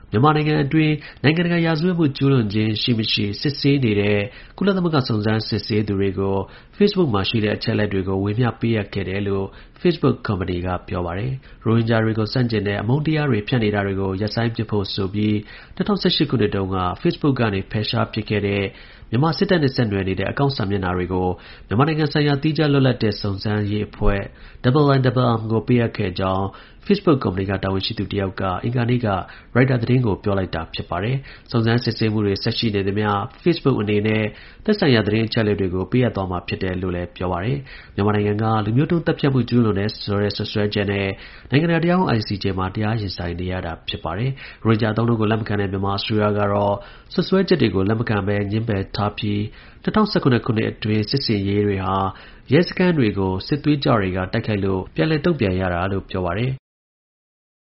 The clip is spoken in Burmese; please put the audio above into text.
မြန်မာနိုင်ငံအတွင်းနိုင်ငံတကာရာဇဝတ်မှုကျူးလွန်ခြင်းရှိမရှိစစ်ဆေးနေတဲ့ကုလသမဂ္ဂစုံစမ်းစစ်ဆေးသူတွေကို Facebook မှာရှိတဲ့အချက်အလက်တွေကိုဝေမျှပေးအပ်ခဲ့တယ်လို့ Facebook ကုမ္ပဏီကပြောပါတယ်။ ရိုဟင်ဂျာတွေကိုဆန့်ကျင်တဲ့အမုန်းတရားတွေဖြန့်နေတာတွေကိုရပ်ဆိုင်းပစ်ဖို့ဆိုပြီး ၂၀၁၈ ခုနှစ်တုန်းက Facebook ကနေ ဖယ်ရှားပစ်ခဲ့တဲ့မြန်မာစစ်တပ်နဲ့ဆက်နွယ်နေတဲ့ အကောင့်စာမျက်နှာတွေကို မြန်မာနိုင်ငံဆိုင်ရာ သီးခြားလွတ်လပ်တဲ့စုံစမ်းရေးအဖွဲ့ IIMM ကို ပေးအပ်ခဲ့ကြောင်း Facebook ကုမ္ပဏီက တာဝန်ရှိသူတစ်ယောက်က အင်္ဂါနေ့က ရိုက်တာသတင်းကို ပြောလိုက်တာဖြစ်ပါတယ်။ စုံစမ်းစစ်ဆေးမှုတွေဆက်ရှိနေသမျှ Facebook အနေနဲ့သက်ဆိုင်ရာသတင်းအချက်အလက်တွေကိုပေးအပ်သွားမှာဖြစ်တယ်လို့လည်းပြောပါတယ်။ မြန်မာနိုင်ငံက လူမျိုးတုံးသတ်ဖြတ်မှုကျူးလွန်တယ်ဆိုတဲ့စွပ်စွဲချက်နဲ့ နိုင်ငံတကာတရားရုံး ICJ မှာ တရားရင်ဆိုင်နေရတာဖြစ်ပါတယ်။ ရိုဟင်ဂျာအသုံးအနှုန်းကိုလက်မခံတဲ့မြန်မာအစိုးရကတော့ စွပ်စွဲချက်တွေကိုလက်မခံဘဲငြင်းပယ်ထားပြီး ၂၀၁၇ ခုနှစ်အတွင်းစစ်ဆင်ရေးတွေဟာ ရဲစခန်းတွေကို စစ်သွေးကြွတွေကတိုက်ခိုက်လို့ပြန်လည်တုံ့ပြန်ရတာလို့ပြောပါတယ်